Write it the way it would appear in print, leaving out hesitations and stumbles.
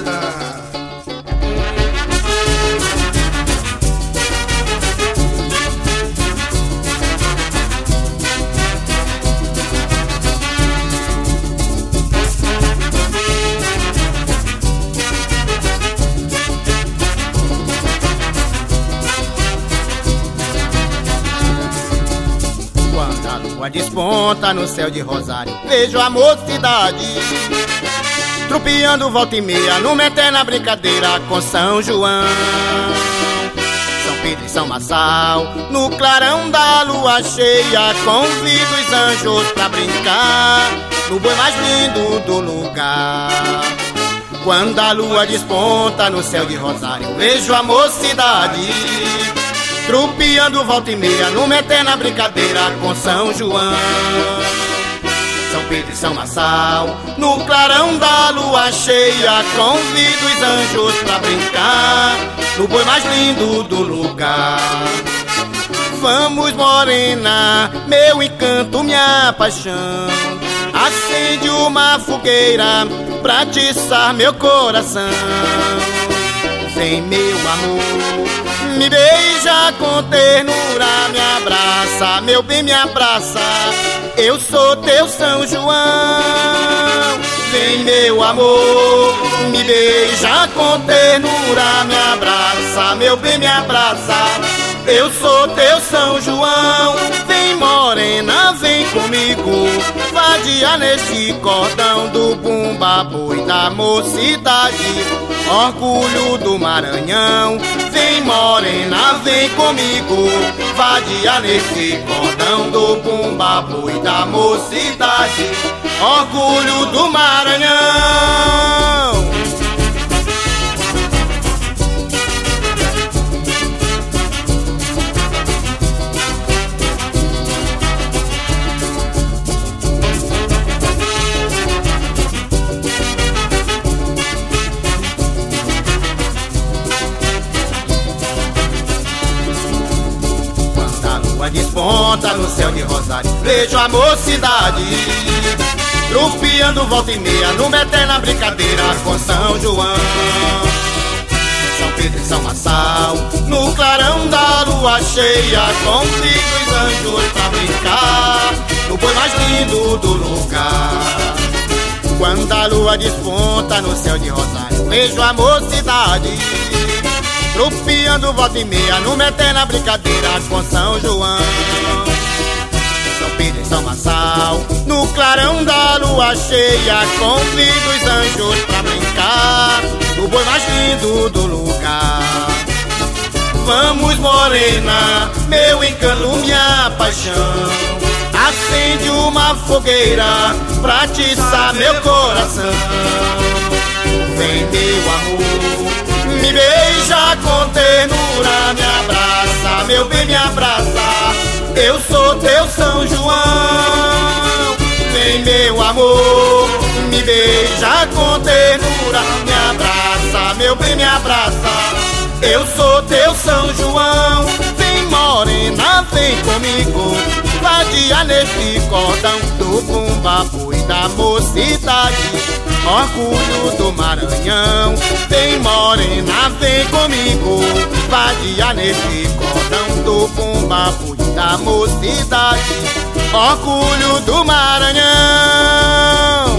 Desponta no céu de Rosário, vejo a mocidade trupeando volta e meia numa eterna brincadeira com São João. São Pedro e São Marçal, no clarão da lua cheia, convido os anjos pra brincar no boi mais lindo do lugar. Quando a lua desponta no céu de Rosário, vejo a mocidade trupeando volta e meia numa eterna brincadeira com São João. São Pedro e São Marçal, no clarão da lua cheia, convido os anjos pra brincar no boi mais lindo do lugar. Vamos, morena, meu encanto, minha paixão, acende uma fogueira pra atiçar meu coração. Vem, meu amor, me beija com ternura, me abraça, meu bem, me abraça, eu sou teu São João. Vem, meu amor, me beija com ternura, me abraça, meu bem, me abraça, eu sou teu São João. Vem, morena, vem comigo, vadia neste cordão do bumba boi da mocidade, orgulho do Maranhão. Vem, morena, vem comigo, vadia nesse cordão do bumba boi da mocidade, orgulho do Maranhão. Desponta no céu de Rosário, vejo a mocidade trupeando volta e meia numa eterna brincadeira com São João. São Pedro e São Marçal, no clarão da lua cheia, convido os anjos pra brincar no boi mais lindo do lugar. Quando a lua desponta no céu de Rosário, vejo a mocidade trupeando volta e meia numa eterna brincadeira com São João. São Pedro e São Marçal, no clarão da lua cheia, convido os anjos pra brincar no boi mais lindo do lugar. Vamos, morena, meu encanto, minha paixão, acende uma fogueira pra atiçar meu coração. Vem, meu amor, me beija com ternura, me abraça, meu bem, me abraça, eu sou teu São João. Vem, meu amor, me beija com ternura, me abraça, meu bem, me abraça, eu sou teu São João. Vem, morena, vem comigo, vadia neste cordão do bumba boi da mocidade, orgulho do Maranhão. Vem, morena, vem comigo, vadia neste cordão do bumba boi da mocidade, orgulho do Maranhão.